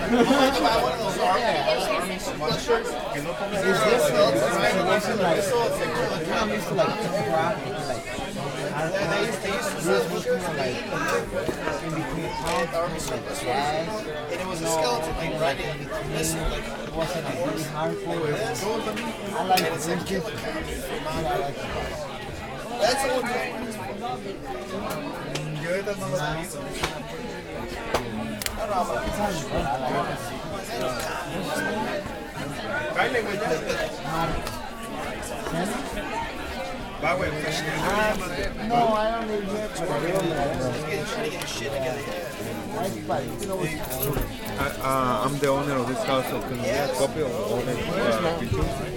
And it was a skeleton thing, right? It wasn't like really hardcore. I like it. It's different. That's the one thing. Yo esta no lo he visto. Baile, güey, ya. Va, güey, no, I don't live here, but I live trying to get shit together. I'm the owner of this house, so can we get a copy of all the pictures?